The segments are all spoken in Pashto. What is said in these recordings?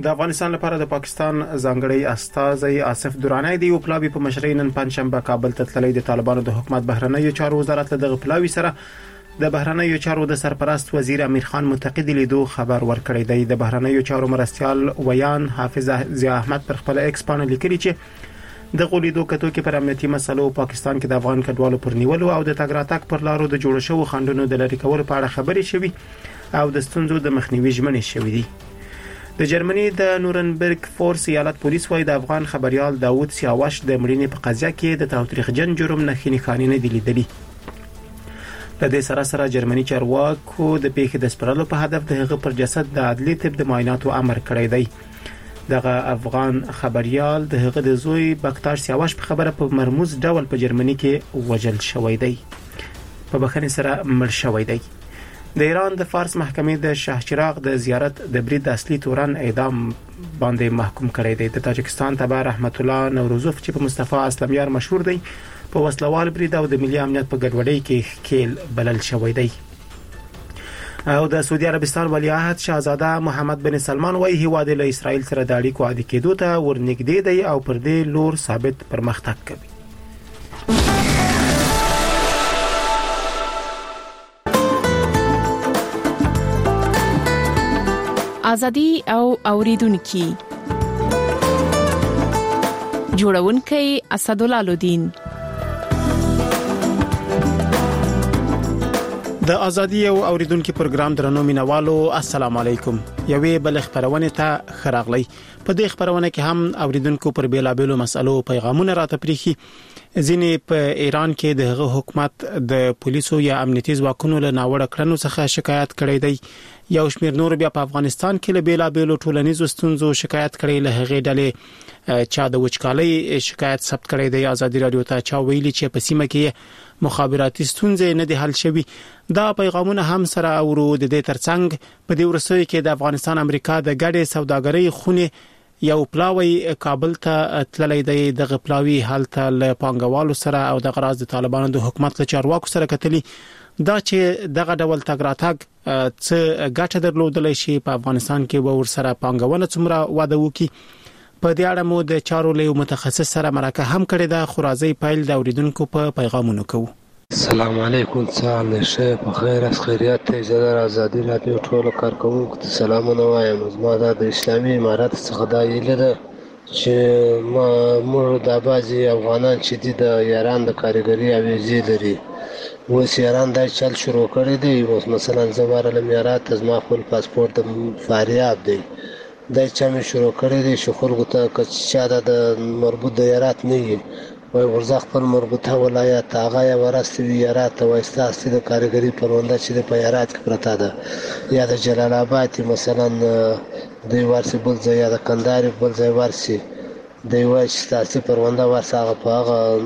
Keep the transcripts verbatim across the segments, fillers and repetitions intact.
د افغانستان لپاره د پاکستان ځانګړی استازی آصف درانی دی او پلاوی په مشرۍ نن پنځشنبه کابل ته تللی د طالبانو د حکومت بهرنیو چارو وزارت له دغه پلاوی سره د بهرنیو چارو د سرپرست وزیر امیر خان متقی لیدو خبر ورکړی دی. د بهرنیو چارو مرستیال ویان حافظ ضیاء احمد پر خپل ایکس باندې لیکلی چې د غولیدو کتو کې پر امنیتي مسلو پاکستان کې د افغان کډوالو پر نیولو او د تګ راتګ پر لارو د جوړ شوو خنډونو د لری کولو په اړه خبرې شوي او د ستونزو د مخنیوي ژمنې شوې دي. د جرمني د نورنبرګ فورس ایالت پولیس وايي د افغان خبريال داوود سیاوش د مړینې په قضیه کې د تاوتریخجن جرم نه خني نه دی لیدلی. د دې سره سره جرمني چارواکو د پیښې د سپړلو په هدف د هغه پر جسد د عدلي طب د معایناتو امر کړی دی. دغه افغان خبريال د هغه د زوی بختار سیاوش په خبره په مرموز ډول په جرمني کې وژل شوی دی، په بخښنې سره مړ شوی دی. د ایران د فارس محکمې د شاهچراغ د زیارت د برید اصلي تورن اعدام باندې محکوم کړی دی. د تاجکستان تبع رحمت الله نوروزوف چې په مصطفی اسلمیار مشهور دی په وسلوال برید او د ملي امنیت په ګډوډۍ کې خېل بلل شوی دی. او د سعودي عربستان ولیعهد شاهزاده محمد بن سلمان وايي هیواد له اسرائیل سره د اړیکو عادي کېدو ته ورنږدې دی او پر دې لور ثابت پرمختګ کوي. ازادي او اوریدونکو جوړونکي اسدالله لودین. د ازادي او اوریدونکو پروګرام درنو مینوالو السلام علیکم. یوې بل خبرونه ته خراغلی. په دې خبرونه کې هم اوریدونکو پر بیلابېلو مسلو پیغامونه راته پریخي. ځینې په ایران کې د حکومت د پولیسو یا امنیتي ځواکونو له ناوړه کړنو څخه شکایت کړی دی. یو شمېر نور بیا په افغانستان کې له بیلابېلو ټولنیزو ستونزو شکایت کړي. له هغې ډلې چا د وچکالۍ شکایت ثبت کړی دی. ازادي رادیو ته چا ویلي چې په سیمه کې مخابراتي ستونزې نه دي حل شوي. دا پیغامونه هم سره اورو. د دې ترڅنګ په دې ورسوي کې د افغانستان امریکا د ګډې سوداګرۍ خونه یو پلاوی کابل ته تللی دی. دغه پلاوی هلته له پانګوالو سره او د غراض د طالبانو د حکومت له چارواکو سره کتلی. دا چې دغه ډول تګ راتګ څه ګټه درلودلی شي په افغانستان کې به ورسره پانګونه څومره واده وکړي. په دې اړه مو د چارو له متخصص سره مرکه هم کړې ده. خو راځي پیل د اوریدونکو په پیغامونو کوو. السلام علیکم. سلام شه په خیر اس خیریت ته زړه ازادي رادیو ټول کارکونکو ته سلامونه وایم. زما د اسلامي امارات څخه دا یله ده چې ما موږ د بازي افغانان چې د ایران د کاریګری اویزي لري اوس ایران دا چل شروع کړی دی. اوس مثلا زماره لمیرات زما خپل پاسپورت فاریاب دی دا چې مې شروع کړی دی چې خلکو ته کچا د مربوط د ایرات نه وي وای ورځ خپل مربوطه ولایت هغه یا ورستوي ایرات او استاسي د کاریګری پرونده چې د پیارات کې پرتا ده یا د جلال آباد مثلا د ورسي بل ځای یا د کندهار بل ځای ورسي د وای استاسي پرونده ورسه هغه په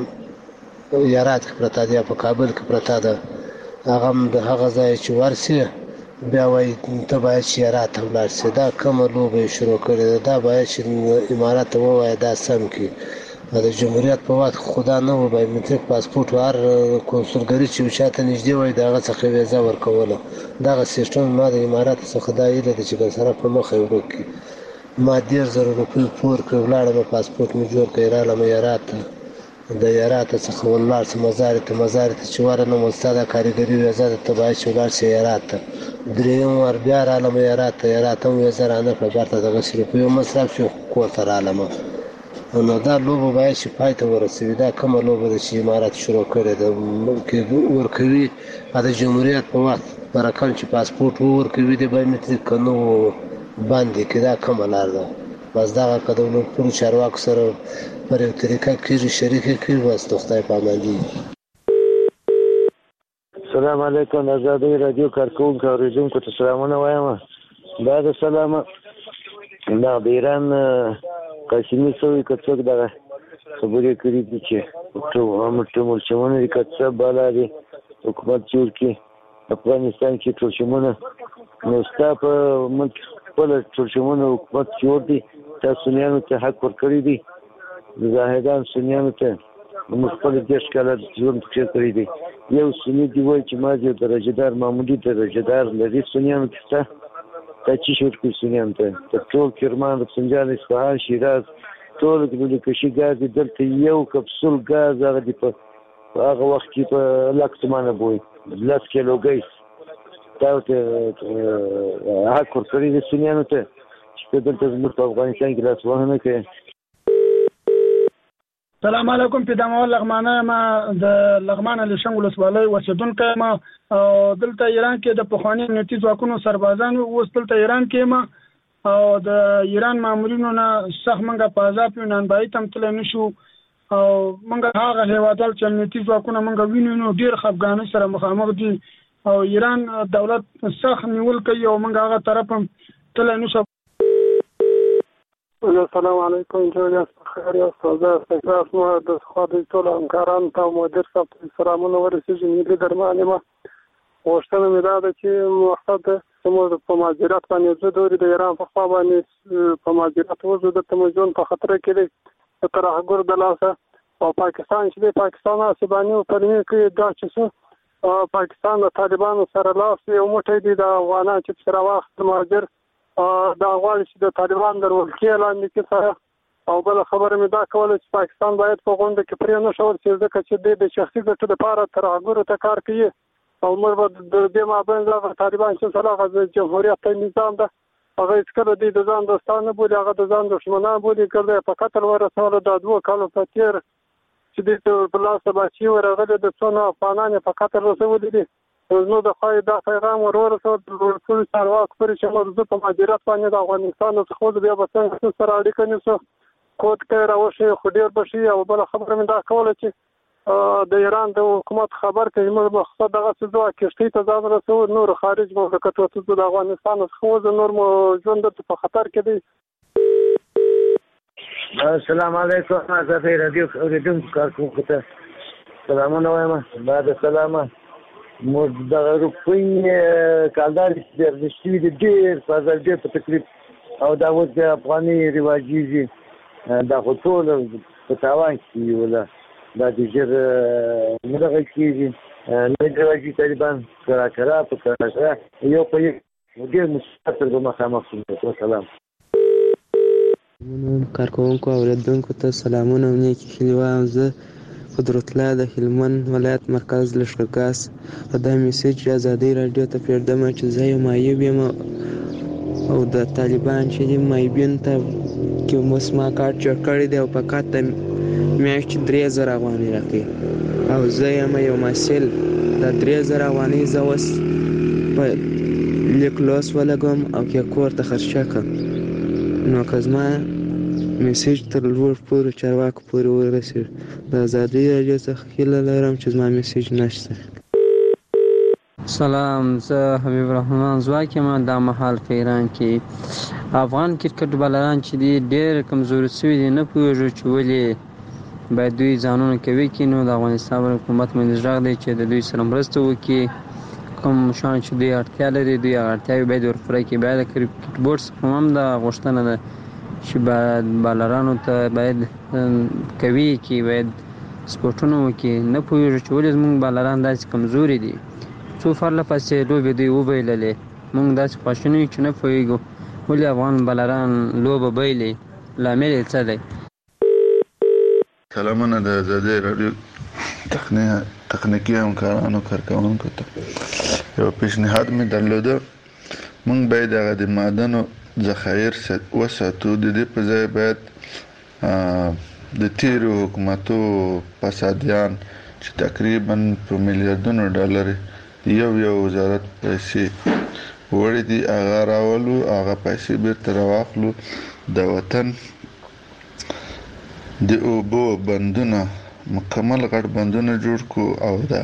هغه ایرات کې پرتا ده یا په کابل کې پرتا ده هغه د هغه ځای چې ورسي بیا وای ته باید چې ایرات ولر سي. دا کومه لوبه شروع کړې ده باید چې امارات وای دا سم کی د جمهوریت په وخت خدا نه و به متریک پاسپورت ور کنسولګری چې وشاته نږدې وای دغه څخه ویزا ورکوله. دغه سیستم ما د امارات څخه دا ایله چې بل سره په مخه ورکی ما ډیر زره روپۍ پور کړ لاړم پاسپورت مې جوړ کړ را لمه ایرات د ایرات څخه ولار څخه مزار ته مزار ته چې ورنه مستاده کاریګری ویزا ته تبای شولار سي ایرات دریم ور بیا را لمه ایرات ایرات هم ویزا نه په برته دغه روپۍ مصرف شو کوته را لمه نو دا لوبه باید چې پای ته ورسوي. دا کومه لوبه ده چې امارات شروع کړې ده ممکن ورکوي د جمهوریت په وخت برکان چې پاسپورت ورکوي د بایومټریک کنو باندې کې دا کومه لار ده. بس دا کډول ټول چارواکو سره پر یو طریقه کې شریک کوي. بس دوستای پاماندي. السلام علیکم. ازادي رادیو کارکونکو اوریدونکو ته سلامونه وایم. دا د سلام دا د ایران قاسمي سوي کڅوک دا خبرې کړې دي چې ټول امټمول چمونه دي کڅه بالا دي حکومت جوړ کی افغانستان کې ټول چمونه نو ستاپ ملک خپل ټول چمونه حکومت جوړ دي. تاسو نه ته حق ورکړی دي زاهدان سنیانو ته مخکله دیش کاله ژوند کړی دي. یو سنی دی وای چې ما یو درجهدار معمولی درجهدار لري سنیانو کې تچیش ورکړي سنیانو ته تر ټول کرمان رفسنجان اصفهان شیراز ټول د کشي ګاز دلته یو کپسول ګاز هغه دی په هغه وخت کې په لک تومانه بوي لس کیلو ګیس دا ته حق ورکړي د سنیانو ته چې دلته زموږ په افغانستان کې لاس وهنه کوي. السلام علیکم پیدامول لغمانه ما د لغمانه لشنګ ولسوالۍ اوسیدونکی ما دلته ایران کې د پخواني امنیتي ځواکونو سربازان اوس دلته ایران کې ما او د ایران مامورینو نه سخت منګه په عذاب یو نانبایي ته هم تللی نه شو او منګه هغه هېوادوال چې امنیتي ځواکونه منګه وینو نو ډېر خفګانۍ سره مخامخ دي او ایران دولت سخت نیول کوي او منګه هغه طرف هم تللی نه شو. السلام علیکم جوړ خیر یاست زه استقراف مو د خو د ټول همکارانو ته مدیر صاحب ته سلامونه ورسېږي ملي درمانې ما غوښتنه مې دا ده چې مقصد زموږ په مهاجرت باندې زه دورې د ایران په خوا باندې په مهاجرت وځو دلته مې ژوند په خطر کې دی د ترهګر د لاسه او پاکستان چې دی پاکستان اسباني پرمې کوي دا چې څه پاکستان د طالبانو سره لاس یو موټی دی د افغانان چې سره واخت مهاجر دا غواړي چې د طالبان در ولکې لاندې کې سره او بل خبره مې دا کوله چې پاکستان باید په غونډه کې پرې نه شول چې ځکه چې د د شخصي ګټو لپاره ترهګرو ته کار کوي او موږ به د دې مابین دغه طالبان چې سره هغه جمهوریت نظام ده هغه هېڅکله دوی د ځان دوستان نه بولي هغه د ځان دښمنان بولي ګرده په قتل ورسوله دا دوه کالو په تېر چې دوی په لاس د بچي ورغلي د څونه افغانان یې په قتل رسولي دي نو د خای دا پیغام ورورسول ټول چارواکو پرې چې موږ په مهاجرت باندې د افغانستان څخه بیا به څنګه سره اړیکه نیسو کوټ کې راوشي خو ډېر بشي او بل خبره مې دا کوله چې د ایران د حکومت خبر کوي موږ مقصد دغه څه ځوا کېشتي ته ځان رسو نور خارج مملکت ته د افغانستان څخه نور مو ژوند په خطر کې دی. السلام علیکم زه رادیو اوریدونکو کارکونکو ته سلامونه وایم. بعد سلامه مو دغه روپۍ کالدار چې ارزښتي دي ډېر په ځل ډېر په تکلیف او دا اوس د افغاني رواجیږي دا خو ټول په تاوان کې ولا دا د ژر نه دغه کېږي نه رواجي طالبان کرا کرا په کرا کرا یو په یو ډېر مشکل به مخامخ شو. سلام کارکوونکو او اوریدونکو ته سلامونه او نیکې ښې وایم. زه قدرت الله د هلمند ولایت مرکز لښکرګاس په دا میسج ازادي راډیو ته پرېږدم چې زه یو معیوب یم او د طالبان چې دي معیوبین ته کې اوس ما کارت جوړ کړی دی او په کارت ته میاشتې درې زره افغانۍ راکوي او زه یم یو محصل دا درې زره افغانۍ زه اوس په لیک لوست ولګوم او کې کور ته خرچه کړم نو که زما میسج تر لوړ پورې چارواکو پورې ورسېږي د ازادي راډیو څخه هیله لرم چې زما میسج نشته. سلام زه حبیب الرحمن ځواک یم دا مهال په ایران کې افغان کرکټ بالران چې دي ډېر کمزوري شوي دي نه پوهېږو چې ولې باید دوی ځانونه کوي کړي نو د افغانستان حکومت باندې غږ دی چې د دوی سره مرسته وکړي کوم شیان چې دوی اړتیا لري دوی هغه اړتیاوې باید ورپوره کړي. باید د کرکټ بورډ څخه هم دا غوښتنه ده چې باید بالرانو ته باید کوي کې باید سپورټونه وکړي نه پوهېږو چې ولې زموږ بالران داسې کمزوري دي څو پرله پسې لوبې دوی وبایللې موږ داسې خواشیني یو چې نه پوهېږو ولې افغان بالران لوبه بایلي لامل یې څه دی. سلامونه د ازادي راډیو تخنیکي همکارانو کارکوونکو ته یو پیشنهاد مې درلوده موږ باید هغه د معدنو ذخایر وساتو د دې په ځای باید د تیرو حکومتو فسادیان چې تقریبا په میلیارډونو ډالر یو یو وزارت پیسې وړي دي هغه راولو هغه پیسې بیرته راواخلو د وطن د اوبو بندونه مکمل غټ بندونه جوړ کو او دا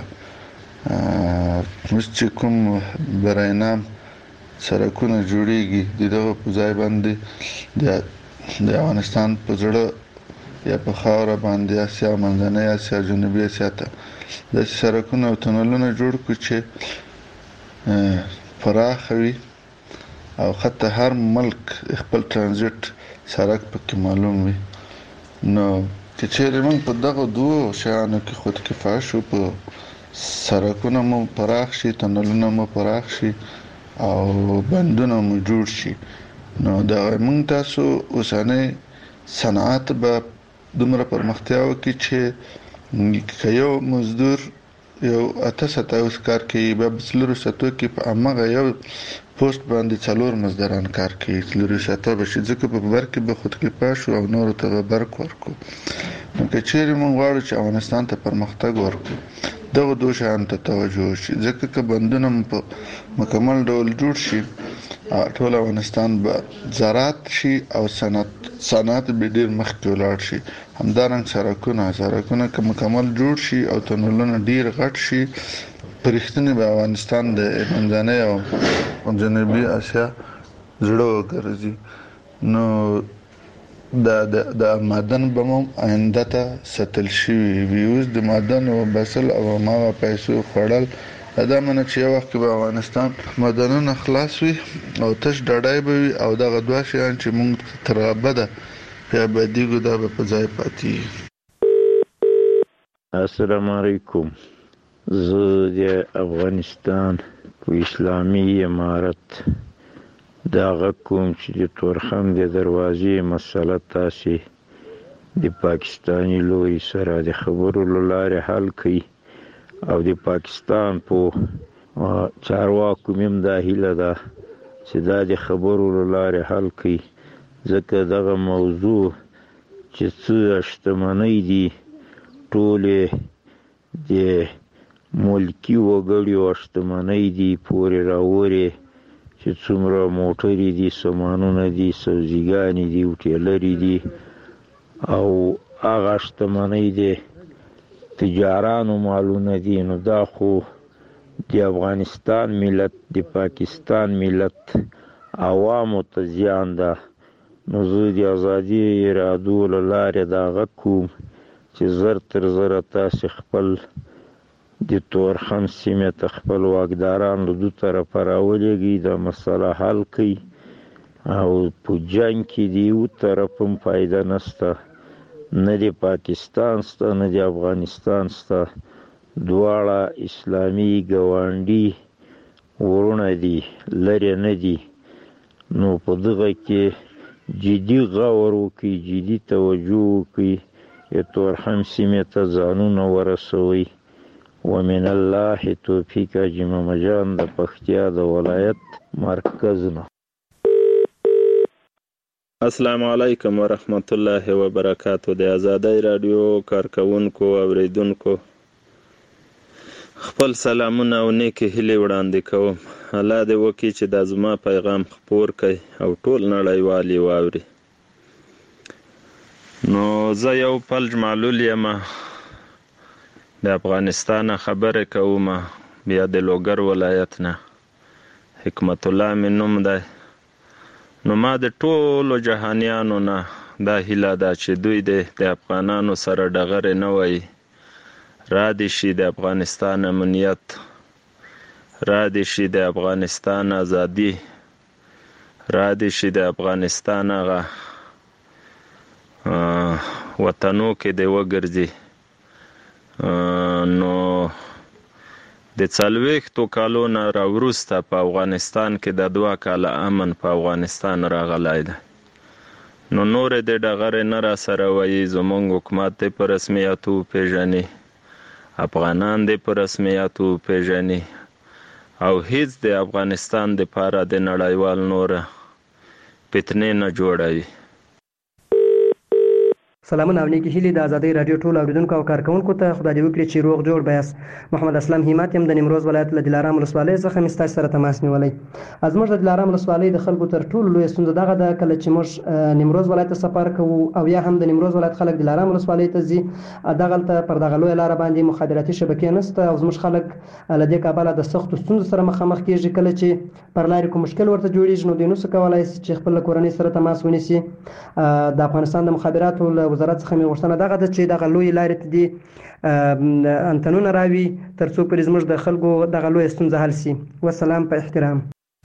اوس چې کوم براینام سرکونه جوړیږي د دغه په ځای باندې د افغانستان په زړه یا په خاوره باندې اسیا منځنۍ اسیا جنوبي اسیا ته د سرکونه او تونلونه جوړ کړو چې پراخ وي او حتی هر ملک خپل ترانزیت سرک پکې معلوم وي نو چې چیرې موږ په دغه دوه شیانو کې خود کفایه شو په سرکونه مو پراخ شي تونلونه مو پراخ شي او بندونه مو جوړ شي. نو دا موږ تاسو اوسنۍ صنعت به دومره پرمختیا وکړي چې یو مزدور یو اته ساعته اوس کار کوي، به څلورو ساعتو کې په هماغه یو پوسټ باندې څلور مزدوران کار کوي، څلورو ساعته به شي، ځکه په برق کې به خودکفا شو او نورو ته به برق ورکړو. نو که چیرې موږ غواړو چې افغانستان ته پرمختګ ورکړو، دغه دوه شیانو ته توجه شي، ځکه که بندونه په مکمل ډول جوړ شي ټول افغانستان به زراعت شي او صنعت صنعت به ډیر مخکې ولاړ شي. همدارنګه سړکونه سړکونه که مکمل جوړ شي او تونلونه ډیر غټ شي، پرښتنه به افغانستان د منځنۍ او جنوبي اسیا زړه وګرځي. نو د د معدن به مو آینده ته ساتل شوي وي. اوس د معدن او بسل او ما پیسو خړل دا منه چې یو وخت به افغانستان معدنونه خلاص وي او تش ډډای به وي او دغه دوه شیان چې موږ تر ابده په ابدي ګدا به په ځای پاتې. السلام علیکم. زه د افغانستان په اسلامي امارت دغه کوم چې د تورخم د دروازې مسله تاسې د پاکستاني لوی سره د خبرو له لارې حل کړي او د پاکستان په چارواکو مم دا هیله ده چې دا د خبرو له لارې حل کړي، ځکه دغه موضوع چې څه شتمنۍ دي ټولې د ملکي وګړیو شتمنۍ دي پورې راوړې، چې څومره موټرې دي، سامانونه دي، سبزیګانې دي، هوټلرې دي او هغه شتمنۍ دي تجارانو مالونه دي. نو دا خو د افغانستان ملت د پاکستان ملت عوامو ته زیان ده. نو زه د ازادي ارادو له لارې دغه کوم چې زر تر زره تاسې خپل د تورخم سیمې ته خپل واکداران له دو طرفه راولېږئ، دا مسله حل کړئ او په جنګ کې د یو طرف هم فایده نشته، نه د پاکستان سته نه د افغانستان سته، دواړه اسلامي ګاونډي ورونه دي، لرې نه دي. نو په دغه کې جدي غور وکړئ، جدي توجه وکړئ، د تورخم سیمې ته ځانونه ورسوئ. ومن الله توفیق. حاجي محمد جان د پکتیا د ولایت مرکز نه. السلام علیکم ورحمت الله وبرکاتو. د آزادۍ رادیو کارکونکو او اوریدونکو خپل سلامونه او نیکې هیلې وړاندې کوم. الله دې وکړي چې دا زما پیغام خپور کړي او ټول نړیوال یې واوري. نو زه یو فلج معلول یم، د افغانستان خبرې کوم، بیا د لوګر ولایت نه. حکمت الله مې نوم دی. نو ما د ټولو جهانیانو نه دا هیله ده چې دوی د افغانانو سره ډغرې نه وایي، را دې شي د افغانستان امنیت، را دې شي د افغانستان ازادي، را دې شي د افغانستان هغه وطنو کې دې وګرځي. نو د څلوېښتو کالو نه راوروسته په افغانستان کې د دوه کاله امن په افغانستان راغلی دی. نو نورې د ډغرې نه را سره وایي، زموږ حکومت دې په رسمیت وپېژني، افغانان دې په رسمیت وپېژني او هیڅ د افغانستان دپاره د نړیوال نوره فتنې نه جوړوي. سلامونه او نیکی هیلې د آزادۍ رادیو ټول اوریدونکو او کارکونکو ته خدای دې وکړي چې روغ جوړ بیاست. محمد اسلام همت یم د نیمروز ولایت له دلارام ولسوالۍ څخه مې ستاسو سره تماس نیولی. زموږ د دلارام ولسوالۍ د خلکو تر ټولو لویه ستونزه دغه ده، کله چې موږ نیمروز ولایت ته سفر کوو او یا هم د نیمروز ولایت خلک دلارام ولسوالۍ ته ځي، دغلته پر دغه لویه لاره باندې مخابراتي شبکې نشته او زموږ خلک له دې کبله د سختو ستونزو سره مخامخ کېږي. کله چې پر لارې کوم مشکل ورته جوړېږي نو دوی نشي کولی چې خپل کورنۍ سره تماس ونیسي. د افغانستان د مخابراتو له وزارت څخه مې غوښتنه دغه ده چې دغه لوی لارې ته دي انتنونه راوي تر څو پرې زموږ د خلکو دغه لویه ستونزه حل سي. والسلام په احترام.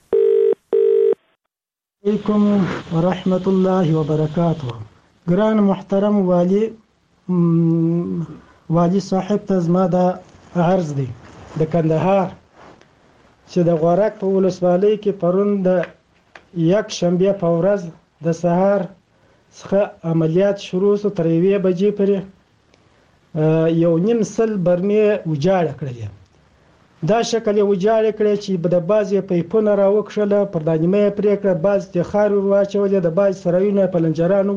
علیکم ورحمت الله وبرکاته. ګران محترم والی والی صاحب ته زما د عرض دی. د کندهار چې د غورک په ولسوالۍ کې پرون د یک شنبه په ورځ د سهار څخه عملیات شروع شو تر یوې بجې پورې یو نیم سل برمې وجاړه کړې دا شکل یې وجاړه کړې چې د بعضې پیپونه راوکښله پر دا نیمه یې پرې کړه بعضې ته خاورې ور واچولې د بعضې سرایونه یې په لنجرانو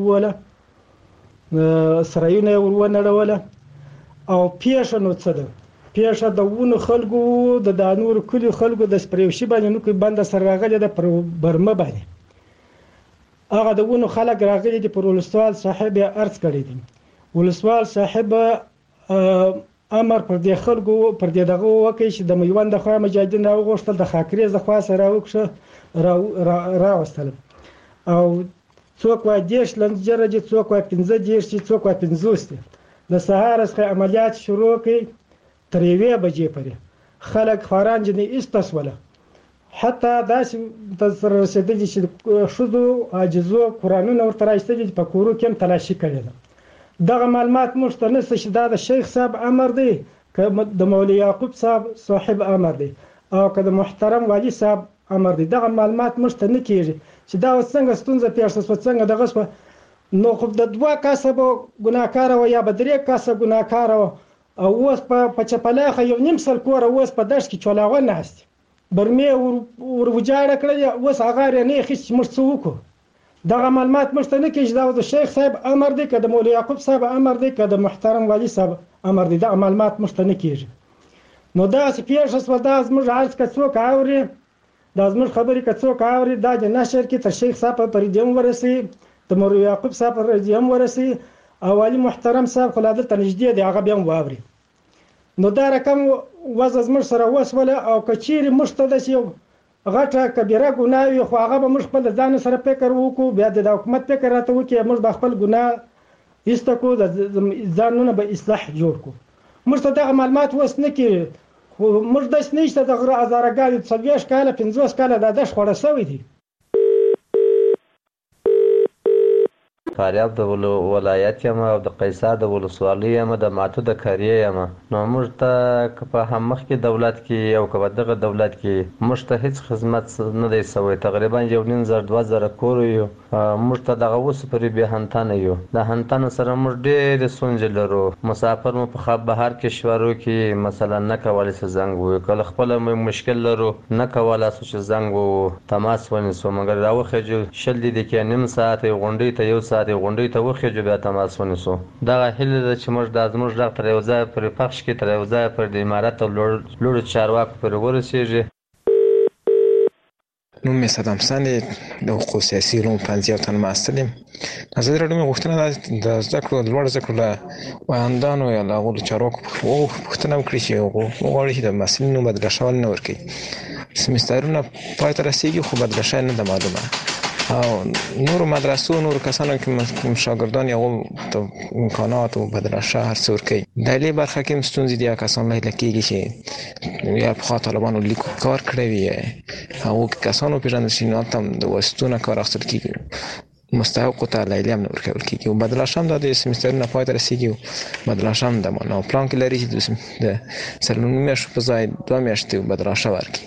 ووله سرایونه یې ور ونړوله او پیښه نو څه ده پیښه د ونو خلکو د دا نورو کلیو خلکو د سپریوشي باندې نو کې بنده سره راغلې ده پر برمه باندې هغه د ونو خلک راغلي دي پر ولسوال صاحب یې عرض کړی دي ولسوال صاحب امر پر دې خلکو پر دې دغه وکړي چې د میوند د خوا مجاهدین راوغوښتل د خاکریز د خوا سره راوکښه راوستل او څوک وایي دېرش لنجره دي څوک وایي پنځه دېرش دي څوک وایي پنځوس دي د سهار څخه عملیات شروع کړي تر یوې بجې پورې خلک خواران جنې ایسته سوله حتی داسې ته سره رسېدلي چې ښځو عاجزو قرآنونه ورته رایستلي په کورو کې هم تلاشي کړې ده دغه معلومات موږ ته نشته چې دا د شیخ صاحب امر دی که د مولوي یعقوب صاحب صاحب امر دی او که د محترم والي صاحب امر دی دغه معلومات موږ ته نه کېږي چې دا اوس څنګه ستونزه پېښه شوه څنګه دغه شوه نو خو د دوه کسه به ګناهکاره وه یا به درې کسه ګناهکاره وه او اوس په چپلاخه یو نیم سل کوره اوس په دشت کې چولاغه ناست برمې ور وجاړه کړلې اوس هغه یې نه اخیست چې موږ څه وکړو دغه معلومات موږ ته نه کېږي دا د شیخ صاحب امر دی که د مولوي یعقوب صاحب امر دی که د محترم والي صاحب امر دی دغه معلومات موږ ته نه کېږي نو داسې پېښه شوه دا زموږ عرض که څوک اوري دا زموږ خبرې که څوک اوري دا د نشر کې تر شیخ صاحب په ردي هم ورسوي د مولوي یعقوب صاحب په ردي هم ورسوي او والي محترم صاحب خو لا دلته نږدې دی هغه بیا هم واوري نو دا رقم وضع زموږ سره وسوله او که چیرې موږ ته داسې یو غټه کبیره ګناه وي خو هغه به موږ خپل د ځان سره فکر وکړو بیا د حکومت فکر راته وکړي موږ به خپل ګناه ایسته کړو د ځانونه به اصلاح جوړ کړو موږ ته دغه معلومات اوس نه کېږي خو موږ داسې نه شته د غره هزارهګانې څلوېښت کاله پنځوس کاله دا دښت خوړه سوی دي فاریاب د ولایت یم او د قیصار د ولسوالۍ یم د ماته د کاریې یم نو موږ ته که په هم مخکې دولت کې او که په دغه دولت کې موږ ته هېڅ خدمت نه دی سوی تقریبا یو نیم زر دوه زره کور یو موږ ته دغه اوس پورې بې هنتنه یو د هنتنو سره موږ ډېرې ستونزې لرو مسافر مو په خواب بهر کشورو کې مثلا نه کولی سو زنګ ووهو کله خپله مشکل لرو نه کولی سو چې زنګ ووهو تماس ونیسو مګر راوخېږو شل دقیقې نیم ساعت غونډۍ ته یو ساعت د غونډۍ ته وخېږو بیا تماس ونیسو دغه هیله ده چې موږ دا زموږ غږ تر یو ځایه پورې پخش کړي تر یو ځایه پورې د امارت او لوړو چارواکو پورې ورسېږي نوم مې صدام حسن دی د حقوقو سیاسي علومو پوهنځي یو تن محصل یم ازادي راډیو مې غوښتنه ده د زده کړو د لوړو زده کړو له ویاندانو یا له هغو چارواکو پوښتنه وکړي چې وغواړي چې د محصلینو بدله شول نه ورکوي سمسترونه پای ته رسېږي خو بدله شوی نه ده معلومه او نورو مدرسو نورو کسانو که شاگردان یا ته امکانات و بدله شهر هر څه ورکوي د دې برخه کې هم ستونزې دي کسان لیدل کېږي چې یا پخوا طالبانو لیکو کار کړی وي هغو کسانو وپېژندل شي نو هلته هم د واسطو نه کار اخیستل کېږي مستحقو ته لیلیه هم نه ورکول کېږي او بدلش هم دا د سمسترونه پای ته رسېږي او بدلش هم د نو پلان کې لري چې د څلورنیمې میاشتو په ځای دوه میاشتې بدلشه ورکړي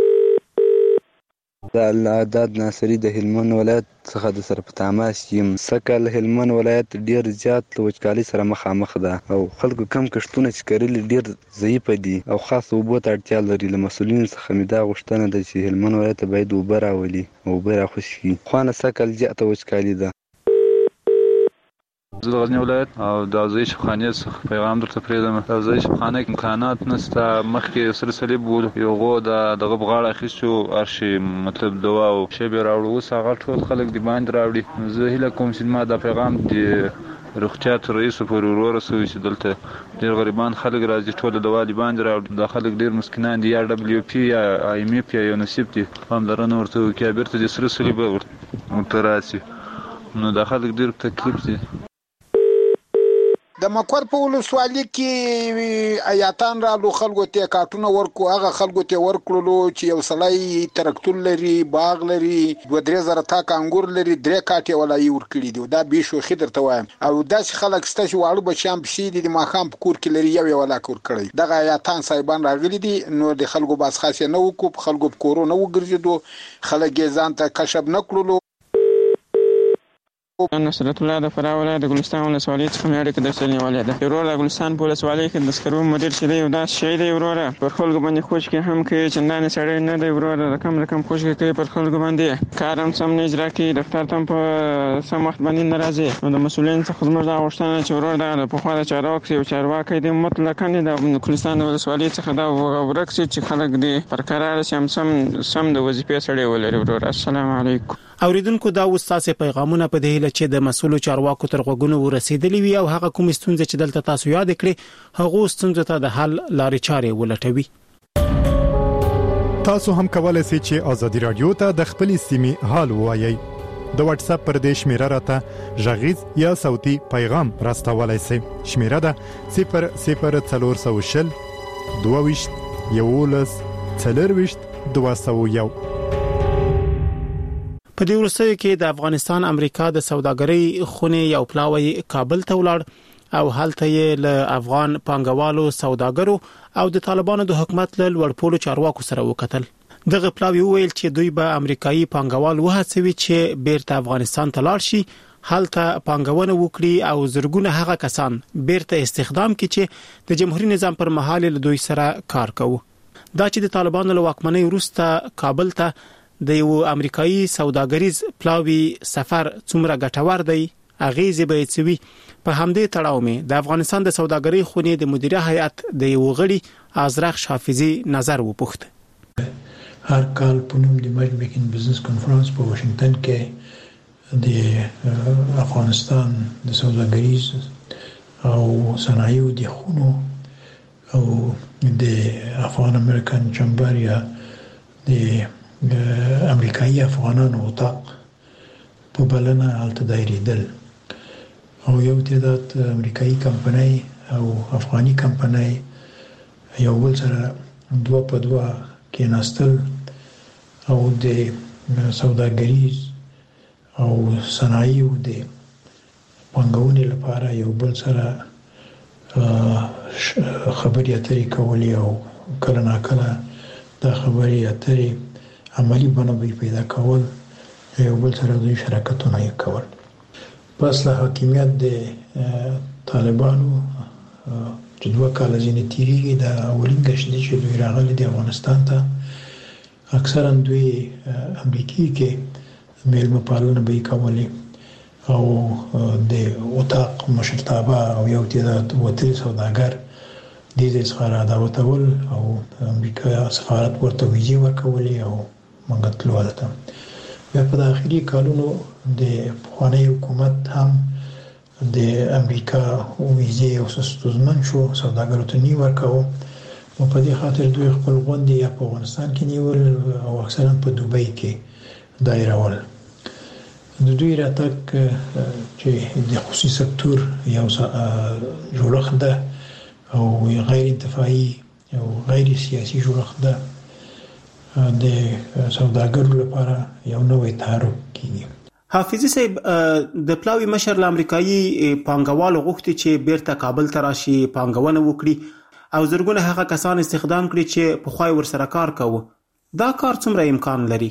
د العداد ناصري د هلمند ولایت څخه د سره په تماس یم سږ هلمند ولایت ډیر زیات له وچکالۍ سره مخامخ ده او خلکو کم کښتونه چې کرلي ډیر ضعیفه دي او خاص اوبو ته اړتیا لري له مسؤلینو څخه مې دا غوښتنه ده چې هلمند ولایت ته باید اوبه راولي او اوبه راخوشي کړي خوانه سږ زیاته وچکالي ده زه د غزني ولایت او د اوزایي شفخانې څخه پیغام درته پرېږدم د اوزایي شفخانه کې امکانات نشته مخکې سره صلیب و یو غو د دغه په غاړه اخیستو هرشي مطلب دوا او شی به راوړو اوس هغه ټول خلک د باندې راوړي زه هیله کوم چې ما دا پیغام د روغتیا تر رئیسو پورې ور ورسوي چې دلته ډېر غریبان خلک راځي ټول د دوا د باندې راوړي دا خلک ډېر مسکینان دي یا ډبلیو پي یا آی ایم اف یا یونیسف دي پاملرنه ورته وکړي یا بېرته د سره صلیب ورته راسي نو دا خلک ډېر تکلیف دي د مکور په ولسوالۍ کې آیاتان رالو خلکو ته کارتونه ورکو هغه خلکو ته ورکړلو چې یو سړی ترکتور لري باغ لري دوه درې زره تاک انګور لري درې کاټي ولای ورکړي دي دا به شو خدر ته وایم او داس خلک ستاسو واړو بچام بشي دي ماخام په کور کې لري یو ولا کور کړی دغه آیاتان صاحبان راغلي دي نو د خلکو باس خاصه نه وکړو خلکو په کورونه وګرځیدو خلک یې ځان ته کشب نکړلو. نصرت الله د فراه ولایت د ګلستان ولسوالۍ څخه مې اړیکه درسره نیولې ده. ورور د ګلستان په ولسوالۍ کې د سکرو مدیر چې دی یو داس شی دی وروره پر خلکو باندې خوش کې هم کې چندانې سړی نه دی وروره رقم رقم خوش کې پر خلکو باندې کار هم سم نه اجرا کوي دفتر ته په سم وخت باندې نه راځي نو د مسؤلین څخه زموږ دا غوښتنه چې ورور د پخوا د چارواکي او چارواکي د مطلقاً د ګلستان ولسوالۍ څخه دا ورکسي چې خلک دی پر قرار سم سم سم د وظیفې سړی ولري وروره. السلام علیکم. اوریدونکو دا وستاسې پیغامونه په دې هله چې د مسؤل چارواکو تر غوږونو ورسېدلې وي او هغه کوم ستونزې چې دلته تاسو یاد کړئ هغه ستونزې ته د حل لارې چارې ولټوي. تاسو هم کولای شئ چې ازادي رادیو ته د خپل سیمې حال ووایي. د واتس اپ پر دې شمیره راته ژغیز یا صوتي پیغام راستولای شئ. شمیره ده صفر صفر څلور سوه شل دوه ویشت یولس څلور ویشت دوه سوه یو. په دې ورسره کې د افغانستان امریکا د سوداګرۍ خونې یو پلاوی کابل ته ولاړ او هلته یې له افغان پانګوالو سوداګرو او د طالبانو د حکومت له لوړپوړو چارواکو سره وکتل. دغه پلاوی ویل چې دوی به امریکایي پانګوال وهڅوي چې بیرته افغانستان ته لاړ شي هلته پانګونه وکړي او زرګونه هغه کسان بیرته استخدام کړي چې د جمهوریت نظام پر مهال له دوی سره کار کوي. دا چې د طالبانو له واکمنۍ وروسته کابل ته د یو امریکایي سوداګریز پلاوی سفر څومره ګټور دی اغیزه به یې په همدې تړاو مې د افغانستان د سوداګرۍ خونې د مدیره هیئت د یو غړي ازرخ حافظي نظر وپوښت. هر کال په نوم د مرج میکینګ بزنس کانفرنس په واشنگټن کې د افغانستان د سوداګریز او صنایعو د خونو او د افغان امریکن چمبر یا د امریکایي افغانانو اتاق په بلنه حالت دایریدل او یو تعداد امریکایي کمپنۍ او افغاني کمپنۍ یو بل سره دوه په دوه کېناستل او د سوداګریز او صنایعو د پانګونې لپاره یو بل سره خبرې اترې کولې او کله ناکله دا خبرې اترې عملی بڼه به پیدا کول یو بل سره د شراکتونه یې کول. پس له حاکمیت د طالبانو چې دوه کال ځینې تیریږي د اولین ګشت چې دوی راغلي د افغانستان ته اکثرا دوی امریکای کې میلمه پالنه به کولې او د اتاق مشرتابه او یو تعداد وتلي سوداګر د دې څخه راوتول او امریکا سفارت ورته ویزې ورکولې او منګتلو ولته. بیا په داخلي کالونو د پخوانی حکومت هم د امریکا ویزې او سستوزمن شو سوداګرو ته نی ورکاو نو په دې خاطر دوی خپل غونډې یا په افغانستان کې نیول او اکثرا په دوبۍ کې دایره ول. د دوی راتګ چې د خصوصي سکتور یو جوړښت ده او غیر انتفاعي او غیر سیاسي جوړښت ده د سوداګرو لپاره یو نوې تحرک کیږي. حافظي صاحب د پلاوی مشر له امریکایي پانګوالو غوښتي چې بیرته کابل ته راشي پانګونه وکړي او زرګونه هغه کسان استخدام کړي چې په خوای ورسره کار کوي. دا کار څومره امکان لري؟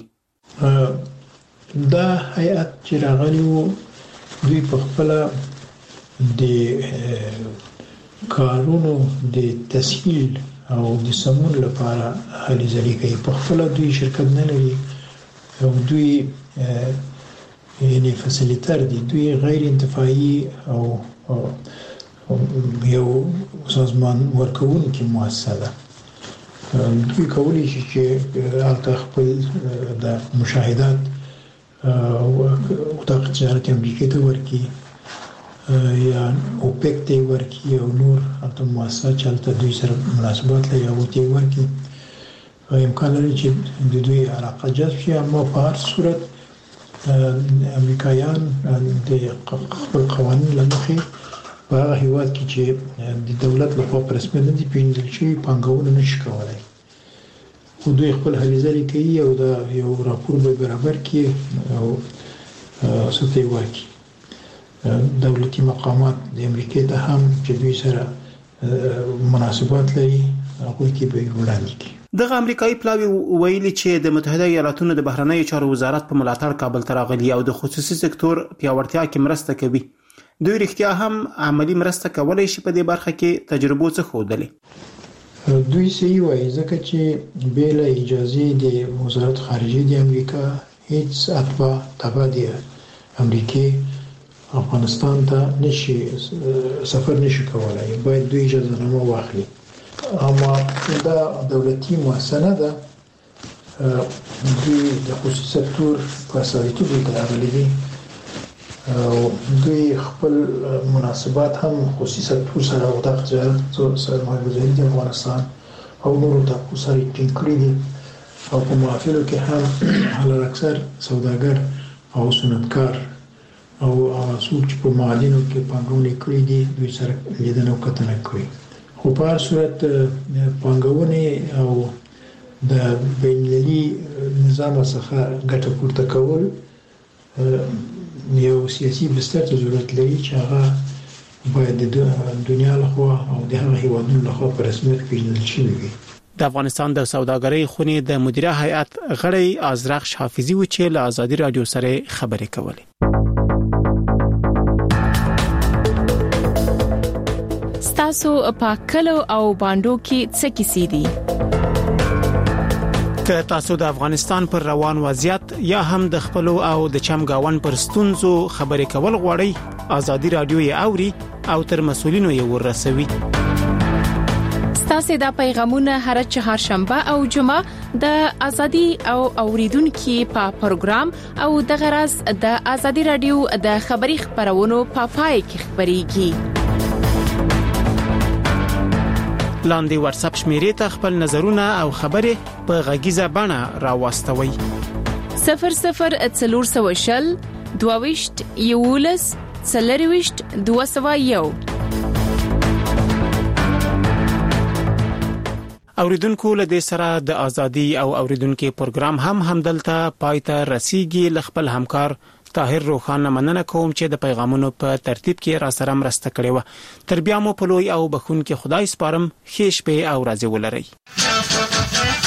دا هیئت چې راغلی وو دوی په خپل د کارونو د تسهیل او د سمون لپاره هلي ځلې کوي. په خپل دوی شرکت نه لري او دوی یعنی فسیلیټر دي دوی غیر انتفاعي او یو سازمان ورکوونکي مؤسسه ده. دوی کولی شي چې هلته خپل د مشاهدات او د تجارت امریکا ته ورکي یا اوپیک ته ورکی او نور هلته مؤسسات چې هلته دوی سره مناسبات لري هغو ته یې ورکړي. امکان لري چې د دوی علاقه جذب شي اما په هر صورت امریکایان د خپل قوانین له مخې په هغه هیواد کې چې د دولت لخوا په رسمیت نه دي پیژندل شوي پانګونه نشي کولای. خو دوی خپل هلې ځلې کوي او دا یو راپور به برابر کړي او څه ته یې ورکړي. دولتي مقامات د امریکې ته هم چې دوی سره مناسبات لري هغوی کې به یې وړاندې کړي. دغه امریکایي پلاوی ویلي چې د متحده ایالاتونو د بهرنیو چارو وزارت په ملاتړ کابل ته راغلي او د خصوصي سکتور پیاوړتیا کې مرسته کوي. دوی رښتیا هم عملی مرسته کولای شي په دې برخه کې تجربو څه ښودلې؟ دوی صحیح وایي ځکه چې بې له اجازې د وزارت خارجه د امریکا هیڅ اتباع تبع د امریکې افغانستان ته نشي سفر نشي کولای، باید دوی اجازه نامه واخلي. اما دا دولتي مؤسسه ده، دوی د خصوصي سکتور په اساسي توګه راغلي دي او دوی خپل مناسبات هم خصوصي سکتور سره او د تجارت سره مګزاري د افغانستان او نورو ټاکو سره ټینګ کړی دي او په محافلو کې هم حالا اکثر سوداګر او صنعتکار او څوک چې په معادنو کې پانګونه کړې دي دوی سره لیدنه او کتنه کوي. خو په هر صورت پانګونه او د بین‌المللي نظام څخه ګټه پورته کول یو سیاسي بستر ته ضرورت لري چې هغه باید د دنیا لخوا او د هغه هیوادونو لخوا په رسمیت پیژندل شوی وي. د افغانستان د سوداګرۍ خونې د مدیره هیئت غړی ازرخش حافظي و چې له آزادي رادیو سره خبرې کولې. تاسو په کلو او باندو کې څه کیسې دي؟ که تاسو د افغانستان پر روان وضعیت یا هم د خپل او د چمګاون پر ستونزو خبرې کول غواړئ، آزادي رادیو یې اوري او تر مسولینو یې ورسوي. تاسو دا پیغامونه هر چهارشنبه او جمعه د ازادي او اوریدونکو په پروګرام او د غرض د آزادي رادیو د خبري خبرونو په پای کې خبريږي. لاندې واتس اپ شمیرې ته خپل نظرونه او خبرې په غږیزه بڼه راوستوي. صفر صفر څلور سوه شل دوه یولس څلرويشت دوه سوه یو. اوریدونکو له دې سره د ازادي او اوریدونکو پروګرام هم همدلته پایته رسیدي. خپل همکار طاهر روخان مننه کوم چې د پیغامونو په ترتیب کې را سره مرسته کړې و. تر بیا مو په لوی او بخون کې خدای سپارم. ښه شپه او ورځ ولرئ.